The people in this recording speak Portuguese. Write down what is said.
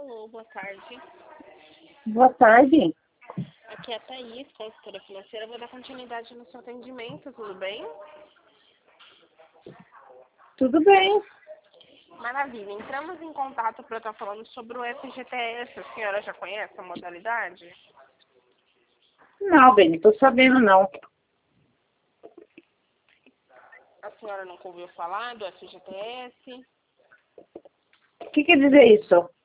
Alô, boa tarde. Boa tarde. Aqui é a Thaís, consultora financeira. Vou dar continuidade no seu atendimento, tudo bem? Tudo bem. Maravilha. Entramos em contato para estar falando sobre o FGTS. A senhora já conhece a modalidade? Não, bem, não tô sabendo não. A senhora nunca ouviu falar do FGTS? O que quer dizer isso?